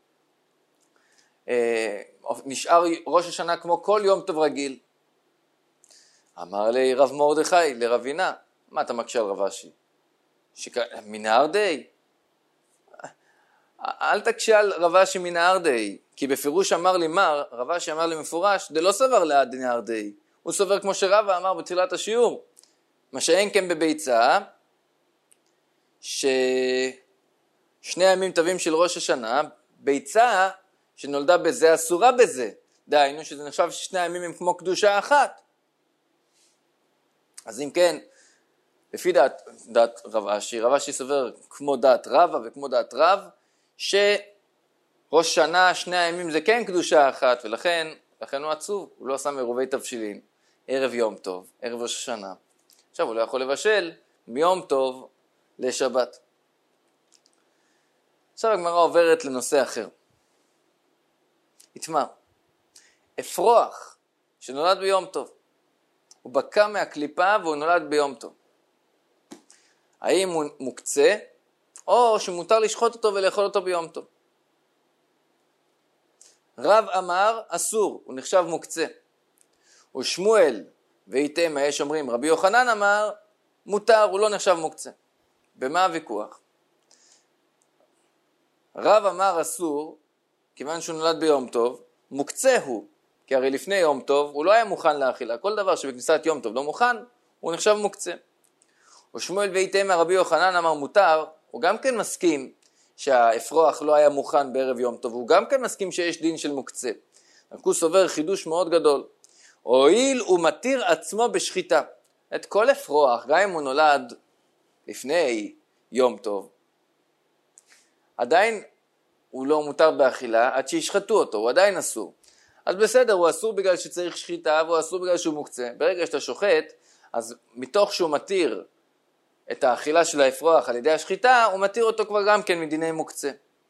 נשאר ראש השנה כמו כל יום טוב רגיל. אמר לי רב מרדכי לרבינה, מה אתה מקשה על רב אשי? מנהרדי? אל תקשה על רב אשי מנהרדי, כי בפירוש אמר לי מר, רב אשי אמר לי מפורש, זה לא סבר לעד נהרדי, הוא סובר כמו שרבא אמר בתחילת השיעור, מה שאין כן בביצה, ש2 ימים טובים של ראש השנה, ביצה שנולדה בזה אסורה בזה, דהיינו שזה נחשב ש2 ימים הם כמו קדושה אחת. אז אם כן, לפי דעת רב אשי סובר כמו דעת רבא וכמו דעת רב, שראש שנה 2 ימים זה כן קדושה אחת, ולכן הוא עצוב, הוא לא שם עירובי תבשילין, ערב יום טוב, ערב ראש השנה. עכשיו הוא לא יכול לבשל מיום טוב לשבת. עכשיו הגמרא עוברת לנושא אחר. יתמר, אפרוח שנולד ביום טוב, הוא בקע מהקליפה והוא נולד ביום טוב. האם הוא מוקצה או שמותר לשחוט אותו ולאכול אותו ביום טוב? רב אמר אסור, הוא נחשב מוקצה. ושמואל ואיתם יש אומרים, רבי יוחנן אמר מותר, הוא לא נחשב מוקצה. במה הוויכוח? רב אמר אסור, כיוון שהוא נולד ביום טוב, מוקצה הוא, כי הרי לפני יום טוב הוא לא היה מוכן לאכילה, כל דבר שבכניסת יום טוב לא מוכן, הוא נחשב מוקצה. ושמואל ואיתם רבי יוחנן אמר מותר, הוא גם כן מסכים שהאפרוח לא היה מוכן בערב יום טוב, הוא גם כן מסכים שיש דין של מוקצה. הוא סובר חידוש מאוד גדול. הואיל הוא מתיר עצמו בשחיטה. את כל אפרוח, גם אם הוא נולד לפני יום טוב, עדיין הוא לא מותר באכילה עד שישחטו אותו, הוא עדיין אסור. אז בסדר, הוא אסור בגלל שצריך שחיטה, והוא אסור בגלל שהוא מוקצה. ברגע שאתה שוחט, אז מתוך שהוא מתיר את האכילה של האפרוח על ידי השחיטה, הוא מתיר אותו כבר גם כן מדיני מוקצה.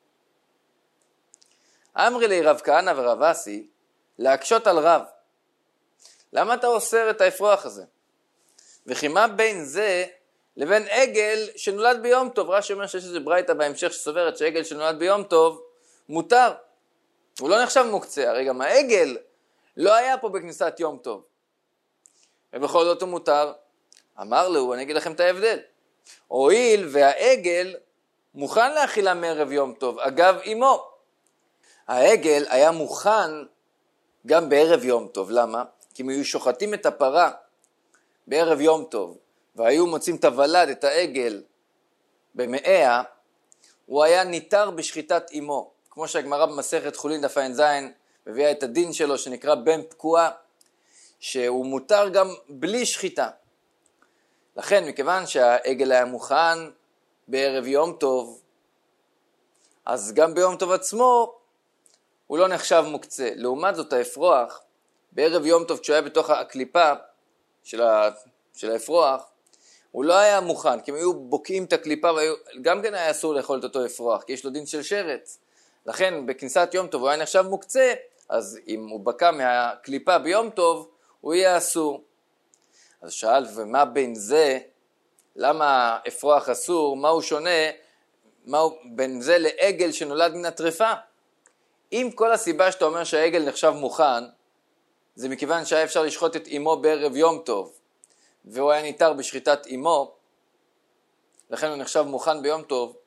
אמרי לי רב כהנא ורב אסי, להקשות על רב. למה אתה אוסר את האפרוח הזה? וכי מה בין זה לבין עגל שנולד ביום טוב? רש"י אומר שיש איזה ברייתא בהמשך שסוברת שעגל שנולד ביום טוב מותר. הוא לא נחשב מוקצה, הרי גם העגל לא היה פה בכניסת יום טוב. ובכל זאת הוא מותר. אמר לו, אני אגיד לכם את ההבדל. הואיל והעגל מוכן לאכילה מערב יום טוב, אגב אמו. העגל היה מוכן גם בערב יום טוב, למה? כי אם היו שוחטים את הפרה בערב יום טוב, והיו מוצאים את הוולד, את העגל, במאיה, הוא היה ניתר בשחיטת אמו. כמו שהגמרא במסכת חולין דף ע"ז מביאה את הדין שלו שנקרא בן פקועה, שהוא מותר גם בלי שחיטה. לכן מכיוון שהעגל היה מוכן בערב יום טוב, אז גם ביום טוב עצמו הוא לא נחשב מוקצה. לעומת זאת האפרוח, בערב יום טוב כשהוא היה בתוך הקליפה של האפרוח, הוא לא היה מוכן, כי הם היו בוקעים את הקליפה, גם כן היה אסור לאכול את אותו אפרוח, כי יש לו דין של שרץ. לכן בכניסת יום טוב הוא היה נחשב מוקצה, אז אם הוא בקע מהקליפה ביום טוב, הוא יהיה אסור. אז שאל, ומה בין זה, למה אפרוח אסור, מה הוא שונה, בין זה לעגל שנולד מן הטרפה? אם כל הסיבה שאתה אומר שהעגל נחשב מוכן, זה מכיוון שהיה אפשר לשחוט את אמו בערב יום טוב, והוא היה ניתר בשחיטת אמו, לכן הוא נחשב מוכן ביום טוב,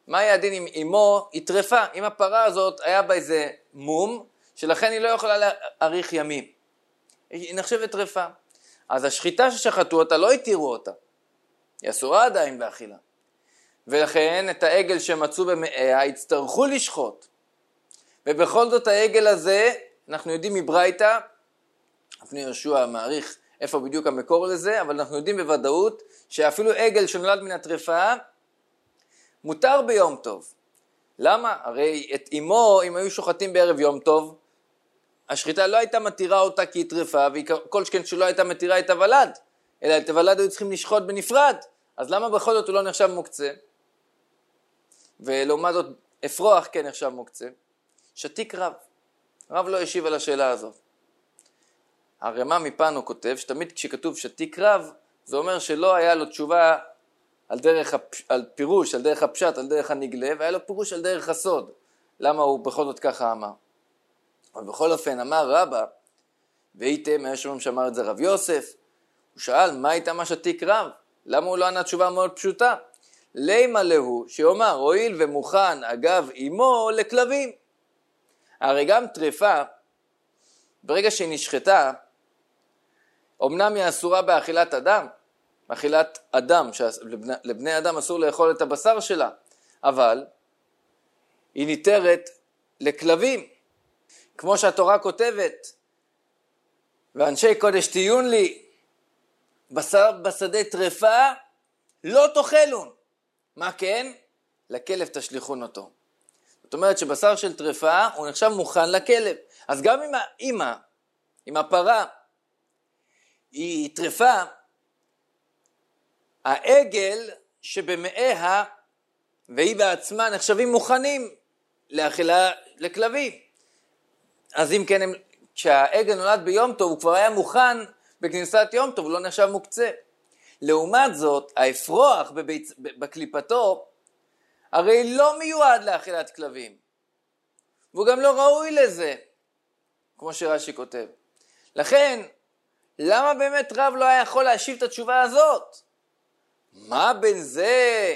מה היה הדין אם אמו היא טרפה? אם הפרה הזאת היה בה איזה מום, שלכן היא לא יכולה להאריך ימים. היא נחשבת טרפה. אז השחיטה ששחטו אותה לא התירו אותה. היא אסורה עדיין באכילה. ולכן את העגל שמצאו במאיה יצטרכו לשחוט. ובכל זאת העגל הזה, אנחנו יודעים מברייתא, לפני יהושע מעריך איפה בדיוק המקור לזה, אבל אנחנו יודעים בוודאות שאפילו עגל שנולד מן הטרפה, מותר ביום טוב. למה? הרי את אמו, אם היו שוחטים בערב יום טוב, השחיטה לא הייתה מתירה אותה כי היא טרפה, וכל שכן שלא הייתה מתירה את הוולד, אלא את הוולד היו צריכים לשחוט בנפרד. אז למה בכל זאת הוא לא נחשב מוקצה? ולעומת זאת, אפרוח כן נחשב מוקצה. שתיק רב. רב לא השיב על השאלה הזאת. הרמ"א מפנו כותב שתמיד כשכתוב שתיק רב, זה אומר שלא היה לו תשובה על פירוש, על דרך הפשט, על דרך הנגלה, והיה לו פירוש על דרך הסוד. למה הוא בכל זאת ככה אמר? אבל בכל אופן אמר רבא, והייתם, היה שומעים שאמר את זה רב יוסף, הוא שאל מה הייתה מה שתיק רב? למה הוא לא ענה תשובה מאוד פשוטה? לימה להו, שאומר, הואיל ומוכן אגב אמו לכלבים. הרי גם טרפה, ברגע שהיא נשחטה, אמנם היא אסורה באכילת אדם, אכילת אדם, שלבני אדם אסור לאכול את הבשר שלה, אבל היא ניתרת לכלבים. כמו שהתורה כותבת, ואנשי קודש תהיון לי, בשר בשדה טרפה לא תאכלון. מה כן? לכלב תשליכון אותו. זאת אומרת שבשר של טרפה הוא נחשב מוכן לכלב. אז גם אם האמא, אם הפרה היא טרפה, העגל שבמאיה והיא בעצמה נחשבים מוכנים לאכילה לכלבים. אז אם כן, כשהעגל נולד ביום טוב הוא כבר היה מוכן בכניסת יום טוב, הוא לא נחשב מוקצה. לעומת זאת, האפרוח בקליפתו הרי לא מיועד לאכילת כלבים. והוא גם לא ראוי לזה, כמו שרש"י כותב. לכן, למה באמת רב לא היה יכול להשיב את התשובה הזאת? מה בין זה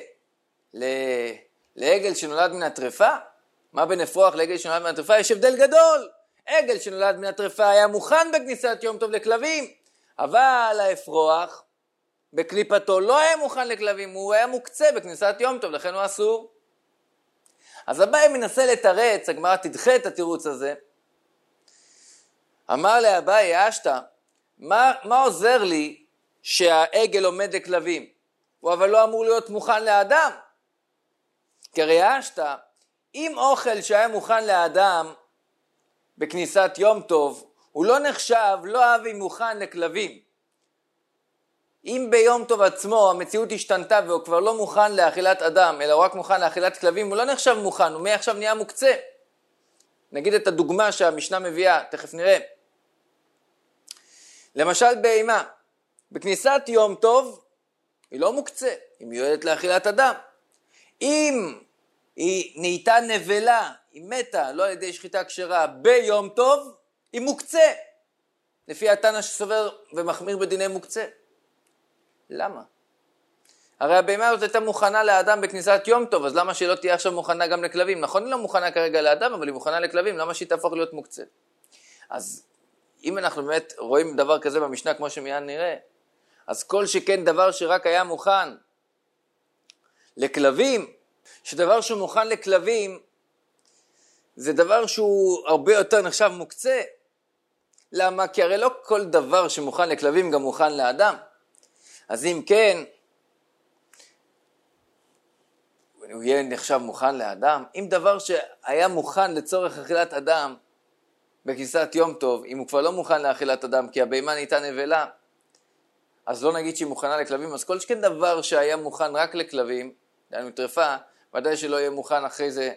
לעגל שנולד מן הטרפה? מה בין אפרוח לעגל שנולד מן הטרפה? יש הבדל גדול. עגל שנולד מן הטרפה היה מוכן בכניסת יום טוב לכלבים, אבל האפרוח בקליפתו לא היה מוכן לכלבים, הוא היה מוקצה בכניסת יום טוב, לכן הוא אסור. אז אביי מנסה לתרץ, הגמרא תדחה את התירוץ הזה. אמר לאביי, אשתא, מה עוזר לי שהעגל עומד לכלבים? הוא אבל לא אמור להיות מוכן לאדם. כי הרי אשתא, אם אוכל שהיה מוכן לאדם בכניסת יום טוב, הוא לא נחשב, לא אבי מוכן לכלבים. אם ביום טוב עצמו המציאות השתנתה והוא כבר לא מוכן לאכילת אדם, אלא הוא רק מוכן לאכילת כלבים, הוא לא נחשב מוכן, הוא מעכשיו נהיה מוקצה. נגיד את הדוגמה שהמשנה מביאה, תכף נראה. למשל בהמה, בכניסת יום טוב היא לא מוקצה, היא מיועדת לאכילת אדם. אם היא נהייתה נבלה, היא מתה, לא על ידי שחיטה כשרה, ביום טוב, היא מוקצה. לפי התנא שסובר ומחמיר בדיני מוקצה. למה? הרי הבהמה הזאת הייתה מוכנה לאדם בכניסת יום טוב, אז למה שהיא לא תהיה עכשיו מוכנה גם לכלבים? נכון, היא לא מוכנה כרגע לאדם, אבל היא מוכנה לכלבים, למה שהיא תהפוך להיות מוקצה? אז אם אנחנו באמת רואים דבר כזה במשנה כמו שמיד נראה, אז כל שכן דבר שרק היה מוכן לכלבים, שדבר שהוא מוכן לכלבים, זה דבר שהוא הרבה יותר נחשב מוקצה. למה? כי הרי לא כל דבר שמוכן לכלבים גם מוכן לאדם. אז אם כן, הוא יהיה נחשב מוכן לאדם. אם דבר שהיה מוכן לצורך אכילת אדם בכניסת יום טוב, אם הוא כבר לא מוכן לאכילת אדם, כי הבהמה נהייתה נבלה, אז לא נגיד שהיא מוכנה לכלבים. אז כל שכן דבר שהיה מוכן רק לכלבים, דהיינו טרפה, ודאי שלא יהיה מוכן אחרי זה,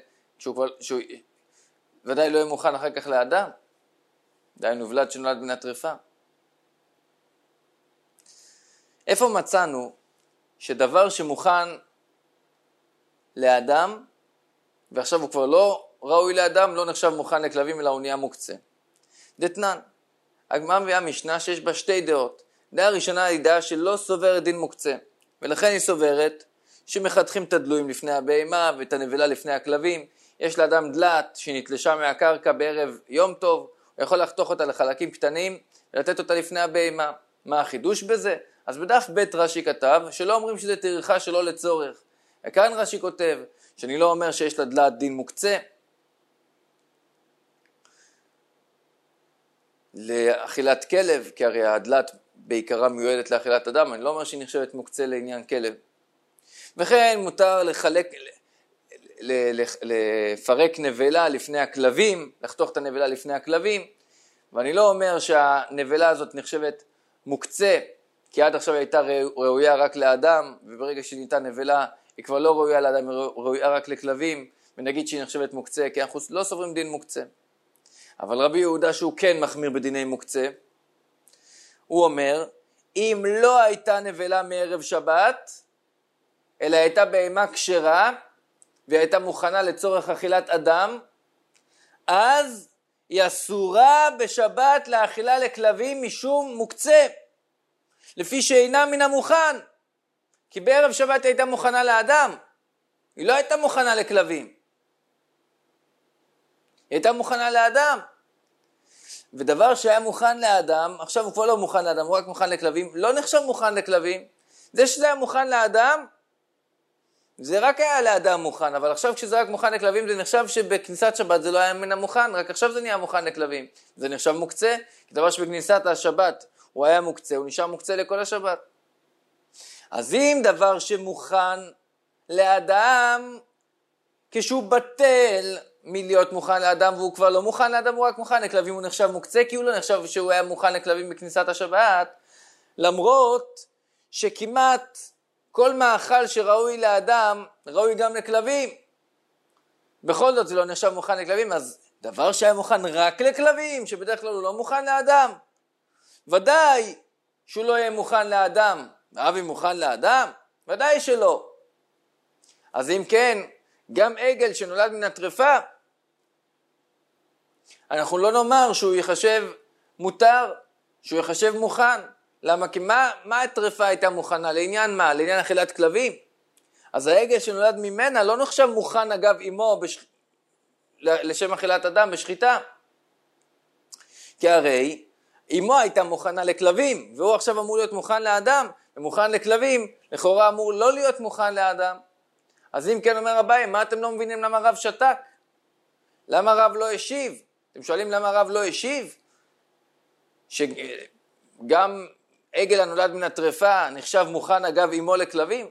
ודאי לא יהיה מוכן אחר כך לאדם. דהיינו ולד שנולד מן הטרפה. איפה מצאנו שדבר שמוכן לאדם, ועכשיו הוא כבר לא ראוי לאדם, לא נחשב מוכן לכלבים, אלא הוא נהיה מוקצה? דתנן, הגמרא מביאה משנה שיש בה שתי דעות. דעה ראשונה היא דעה שלא סוברת דין מוקצה, ולכן היא סוברת שמחתכים את הדלויים לפני הבהמה ואת הנבלה לפני הכלבים. יש לאדם דלת שנתלשה מהקרקע בערב יום טוב, הוא יכול לחתוך אותה לחלקים קטנים ולתת אותה לפני הבהמה. מה החידוש בזה? אז בדף ב' רש"י כתב שלא אומרים שזה טרחה שלא לצורך. כאן רש"י כותב שאני לא אומר שיש לדלת דין מוקצה לאכילת כלב, כי הרי הדלת בעיקרה מיועדת לאכילת אדם, אני לא אומר שהיא נחשבת מוקצה לעניין כלב. וכן מותר לפרק נבלה לפני הכלבים, לחתוך את הנבלה לפני הכלבים, ואני לא אומר שהנבלה הזאת נחשבת מוקצה, כי עד עכשיו היא הייתה ראויה רק לאדם, וברגע שניתן נבלה היא כבר לא ראויה לאדם, היא ראויה רק לכלבים, ונגיד שהיא נחשבת מוקצה, כי אנחנו לא סוברים דין מוקצה. אבל רבי יהודה שהוא כן מחמיר בדיני מוקצה, הוא אומר, אם לא הייתה נבלה מערב שבת, אלא הייתה בהמה כשרה, והיא הייתה מוכנה לצורך אכילת אדם, אז היא אסורה בשבת לאכילה לכלבים משום מוקצה, לפי שאינה מן המוכן, כי בערב שבת היא הייתה מוכנה לאדם, היא לא הייתה מוכנה לכלבים, היא הייתה מוכנה לאדם. ודבר שהיה מוכן לאדם, עכשיו הוא כבר לא מוכן לאדם, הוא רק מוכן לכלבים, לא נחשב מוכן לכלבים. זה שזה היה מוכן לאדם, זה רק היה לאדם מוכן, אבל עכשיו כשזה רק מוכן לכלבים, זה נחשב שבכניסת שבת זה לא היה מן המוכן, רק עכשיו זה נהיה מוכן לכלבים. זה נחשב מוקצה, כי דבר שבכניסת השבת הוא היה מוקצה, הוא נשאר מוקצה לכל השבת. אז אם דבר שמוכן לאדם, כשהוא בטל מלהיות מוכן לאדם, והוא כבר לא מוכן לאדם, הוא רק מוכן לכלבים, הוא נחשב מוקצה, כי הוא לא נחשב שהוא היה מוכן לכלבים בכניסת השבת, למרות שכמעט כל מאכל שראוי לאדם, ראוי גם לכלבים. בכל זאת זה לא נחשב מוכן לכלבים, אז דבר שהיה מוכן רק לכלבים, שבדרך כלל הוא לא מוכן לאדם, ודאי שהוא לא יהיה מוכן לאדם. אבי מוכן לאדם? ודאי שלא. אז אם כן, גם עגל שנולד מן הטרפה, אנחנו לא נאמר שהוא יחשב מותר, שהוא יחשב מוכן. למה? כי מה הטרפה הייתה מוכנה? לעניין מה? לעניין אכילת כלבים? אז העגל שנולד ממנה לא נחשב מוכן אגב אמו לשם אכילת אדם בשחיטה. כי הרי אמו הייתה מוכנה לכלבים, והוא עכשיו אמור להיות מוכן לאדם, ומוכן לכלבים, לכאורה אמור לא להיות מוכן לאדם. אז אם כן אומר אביי, מה אתם לא מבינים למה רב שתק? למה רב לא השיב? אתם שואלים למה רב לא השיב? שגם עגל הנולד מן הטרפה נחשב מוכן אגב אמו לכלבים?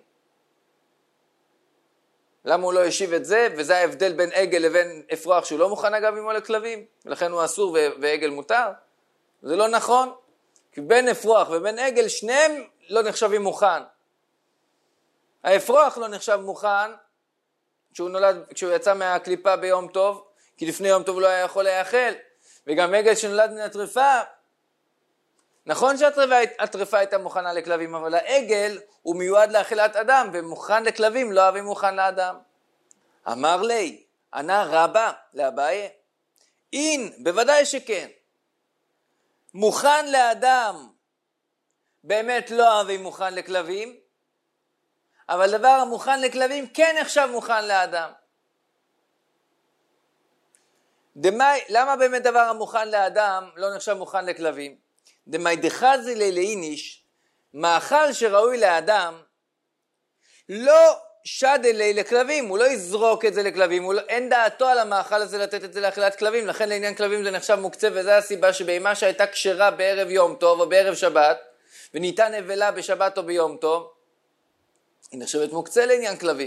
למה הוא לא השיב את זה? וזה ההבדל בין עגל לבין אפרוח שהוא לא מוכן אגב אמו לכלבים, ולכן הוא אסור ועגל מותר? זה לא נכון, כי בין אפרוח ובין עגל שניהם לא נחשבים מוכן. האפרוח לא נחשב מוכן כשהוא יצא מהקליפה ביום טוב, כי לפני יום טוב הוא לא היה יכול להאכל, וגם עגל שנולד מן הטרפה, נכון שהטרפה הייתה מוכנה לכלבים, אבל העגל הוא מיועד לאכילת אדם, ומוכן לכלבים לא אבי מוכן לאדם. אמר לי, ענה רבא לאביי, אין, בוודאי שכן. מוכן לאדם באמת לא אבי מוכן לכלבים, אבל דבר המוכן לכלבים כן נחשב מוכן לאדם. למה באמת דבר המוכן לאדם לא נחשב מוכן לכלבים? דמאי דחזי לאיניש, מאכל שראוי לאדם, לא שד אלי לכלבים, הוא לא יזרוק את זה לכלבים, אין דעתו על המאכל הזה לתת את זה לאכילת כלבים, לכן לעניין כלבים זה נחשב מוקצה, וזה הסיבה שבהמה שהייתה כשרה בערב יום טוב או בערב שבת, וניתן נבלה בשבת או ביום טוב, היא נחשבת מוקצה לעניין כלבים.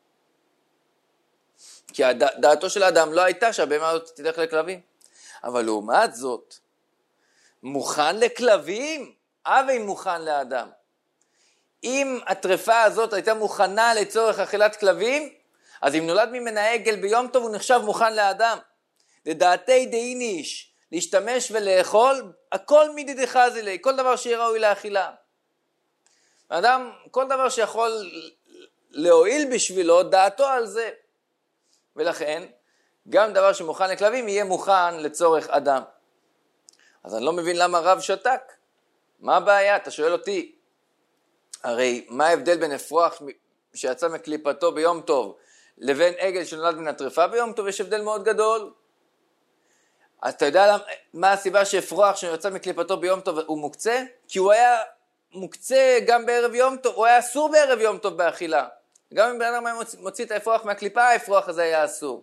כי דעתו של האדם לא הייתה שהבהמה הזאת תלך לכלבים. אבל לעומת זאת, מוכן לכלבים, אבי מוכן לאדם. אם הטרפה הזאת הייתה מוכנה לצורך אכילת כלבים, אז אם נולד ממנה עגל ביום טוב הוא נחשב מוכן לאדם. לדעתי דאיניש, להשתמש ולאכול, הכל מידי דחזי לי, כל דבר שיהיה ראוי לאכילה. האדם, כל דבר שיכול להועיל בשבילו, דעתו על זה. ולכן, גם דבר שמוכן לכלבים יהיה מוכן לצורך אדם. אז אני לא מבין למה רב שתק. מה הבעיה? אתה שואל אותי, הרי מה ההבדל בין אפרוח שיצא מקליפתו ביום טוב לבין עגל שנולד מן הטרפה ביום טוב, יש הבדל מאוד גדול. אתה יודע מה הסיבה שאפרוח שיצא מקליפתו ביום טוב הוא מוקצה? כי הוא היה מוקצה גם בערב יום טוב, הוא היה אסור בערב יום טוב באכילה. גם אם בן אדם מוציא את האפרוח מהקליפה, האפרוח הזה היה אסור.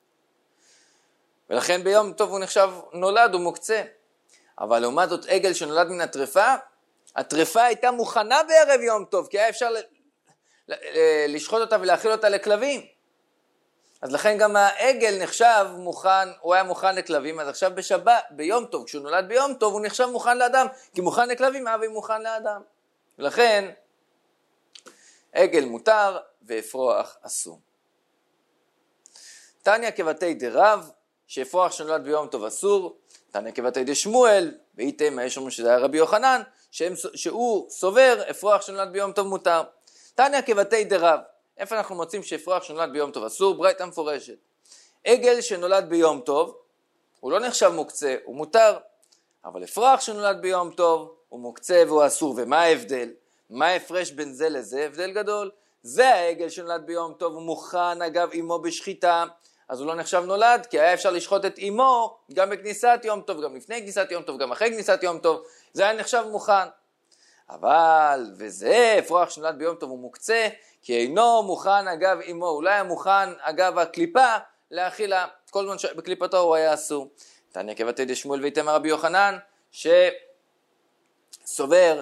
ולכן ביום טוב הוא נחשב נולד, הוא מוקצה. אבל לעומת זאת עגל שנולד מן הטרפה, הטרפה הייתה מוכנה בערב יום טוב, כי היה אפשר לשחוט אותה ולהאכיל אותה לכלבים. אז לכן גם העגל נחשב מוכן, הוא היה מוכן לכלבים, אז עכשיו בשבת, ביום טוב, כשהוא נולד ביום טוב, הוא נחשב מוכן לאדם, כי מוכן לכלבים, אבי מוכן לאדם. ולכן, עגל מותר ואפרוח אסור. תניא כבתי דרב, שאפרוח שנולד ביום טוב אסור, תניא כבתי דשמואל, ואיתם יש אומרים שזה היה רבי יוחנן, שהוא סובר אפרוח שנולד ביום טוב מותר. תניא כבתי דרב, איפה אנחנו מוצאים שאפרוח שנולד ביום טוב אסור? ברייתא מפורשת. עגל שנולד ביום טוב, הוא לא נחשב מוקצה, הוא מותר. אבל אפרוח שנולד ביום טוב, הוא מוקצה והוא אסור. ומה ההבדל? מה ההפרש בין זה לזה? הבדל גדול. זה העגל שנולד ביום טוב, הוא מוכן אגב אמו בשחיטה, אז הוא לא נחשב נולד, כי היה אפשר לשחוט את אמו גם בכניסת יום טוב, גם לפני כניסת יום טוב, גם אחרי כניסת יום טוב, זה היה נחשב מוכן. אבל, וזה, אפרוח שנולד ביום טוב הוא מוקצה, כי אינו מוכן אגב אמו, אולי היה מוכן אגב הקליפה להאכילה, כל זמן שבקליפתו הוא היה אסור. תניא כבתי דשמואל ואיתם רבי יוחנן, שסובר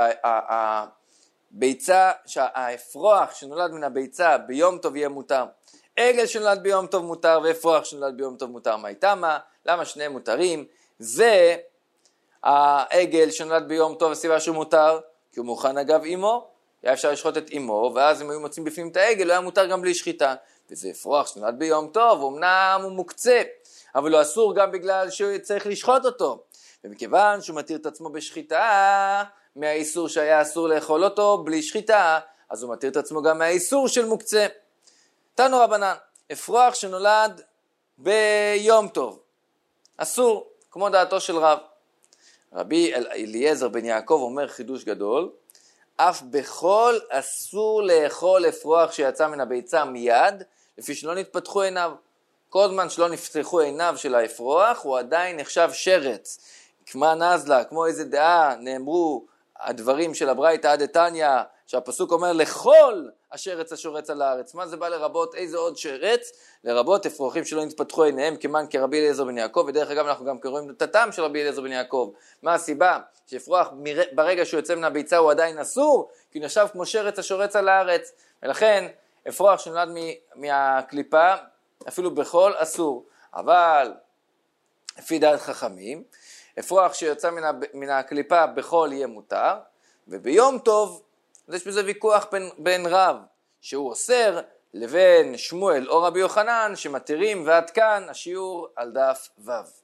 שהאפרוח שנולד מן הביצה ביום טוב יהיה מותר. עגל שנולד ביום טוב מותר ואפרוח שנולד ביום טוב מותר. מה איתמה? למה שניהם מותרים? זה העגל שנולד ביום טוב, הסיבה שהוא מותר, כי הוא מוכן אגב אמו, היה אפשר לשחוט את אמו, ואז אם היו מוצאים בפנים את העגל, הוא היה מותר גם בלי שחיטה. וזה אפרוח שנולד ביום טוב, אמנם הוא מוקצה, אבל הוא אסור גם בגלל שהוא צריך לשחוט אותו. ומכיוון שהוא מתיר את עצמו בשחיטה, מהאיסור שהיה אסור לאכול אותו בלי שחיטה, אז הוא מתיר את עצמו גם מהאיסור של מוקצה. תנו רבנן, אפרוח שנולד ביום טוב, אסור, כמו דעתו של רב. רבי אליעזר בן יעקב אומר חידוש גדול, אף בכל אסור לאכול אפרוח שיצא מן הביצה מיד, לפי שלא נתפתחו עיניו. כל זמן שלא נפתחו עיניו של האפרוח, הוא עדיין נחשב שרץ. כמה נזלה, כמו איזה דעה, נאמרו הדברים של הברייתא דתניא, שהפסוק אומר לכל השרץ השורץ על הארץ. מה זה בא לרבות? איזה עוד שרץ? לרבות אפרוחים שלא נתפתחו עיניהם, כמן כרבי אליעזר בן יעקב, ודרך אגב אנחנו גם קוראים את הטעם של רבי אליעזר בן יעקב. מה הסיבה? שאפרוח ברגע שהוא יוצא מן הביצה הוא עדיין אסור, כי הוא נחשב כמו שרץ השורץ על הארץ. ולכן אפרוח שנולד מהקליפה, אפילו בכל אסור. אבל לפי דעת חכמים, אפרוח שיוצא מן הקליפה בכל יהיה מותר, וביום טוב, אז יש בזה ויכוח בין רב שהוא אוסר לבין שמואל או רבי יוחנן שמתירים, ועד כאן השיעור על דף ו'.